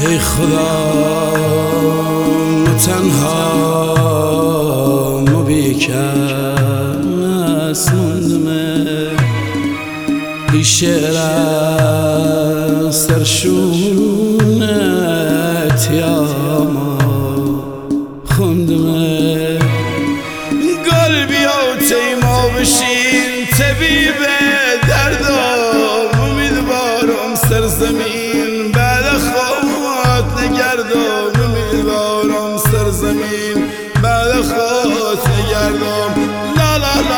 ای خدا تنها بیکس موندمه ای شعر از سرشونت یاما خوندمه قلبی و تیما بشین طبیب دردم امیدوارم سرزمین بعد خود نگردم امیدوارم سرزمین بعد خود نگردم لا لا لا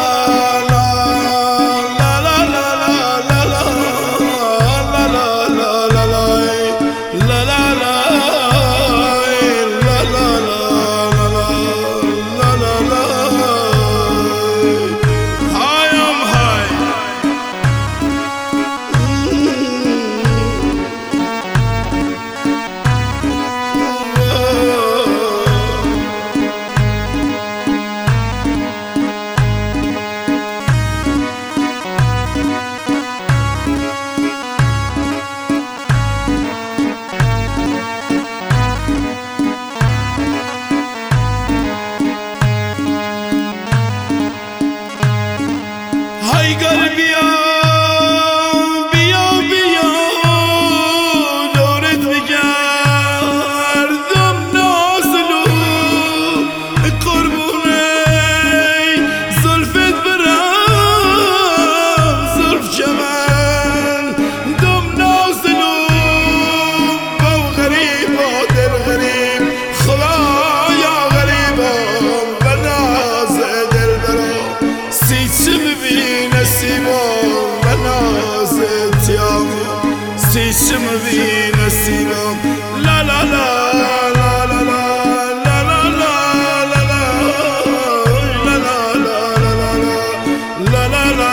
ای قلبی بیا بیا دورت بگردم نازلو قربونه زلفت برم زلف جمن دم نازلو با غریب و دل غریب خدایا غریبم و ناز دل برام سیچه ببین نصیبم و نازت یامو سیچم بی نصیبم لا لا لا لا لا لا لا لا لا لا لا لا لا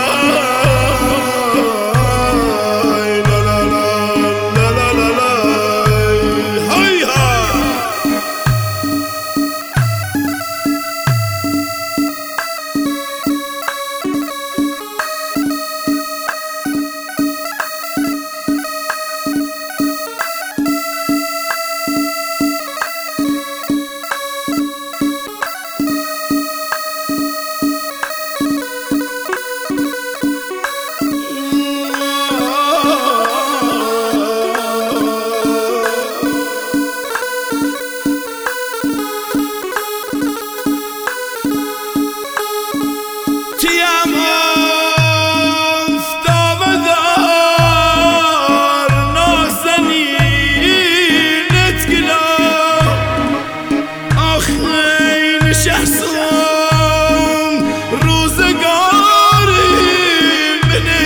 شخصم روزگاری منه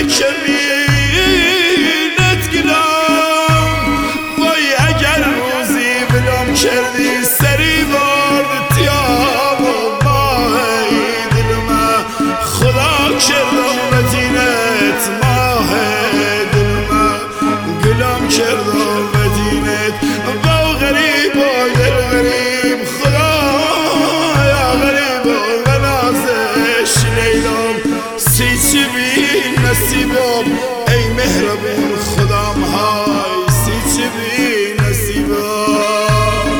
کمینت گرم وای اگر روزی بلام کردی سری وارد یام و ماه دلمه خدا کردم مدینت ماه دلمه گلام کردم مدینت با غریب و دل غریب خدا سیچی بی نصیبم ای مهربون خدام های سیچی بی نصیبم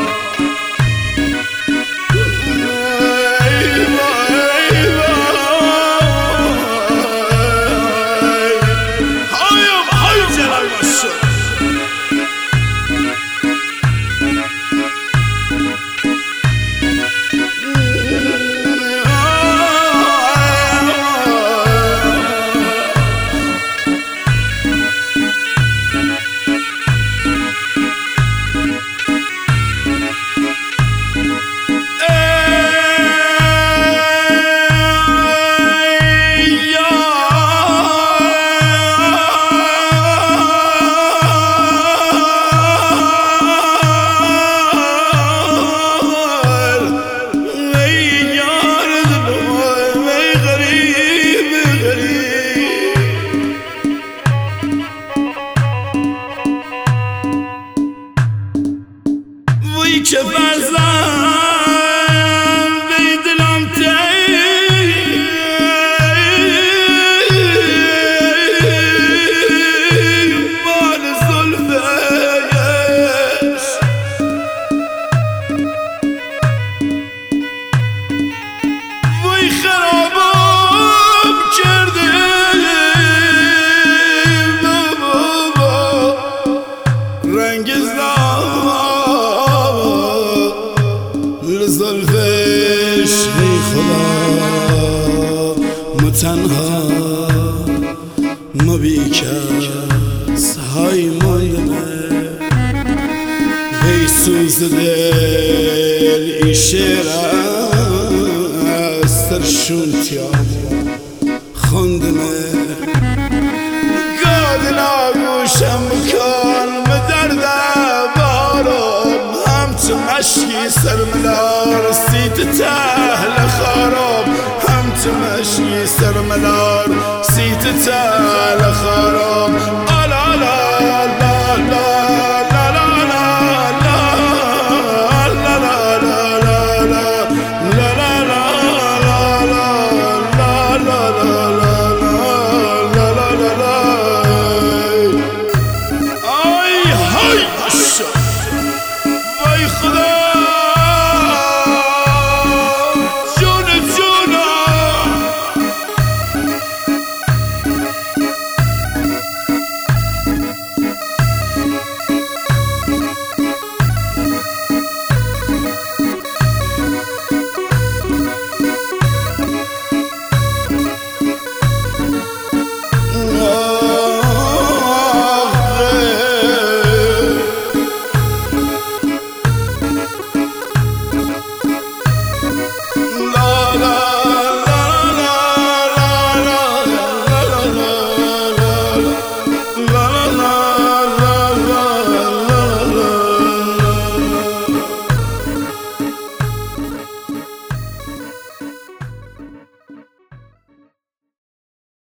های جلال باشه ما بی کس های ماندنه وی سوز دل این شعر از سرشون تیام خوندنه گادنا گوشم بکن مدرد بارم همچه مشکی سرملار سیت تهل خارم همچه مشکی سرملار سیت تهل خارم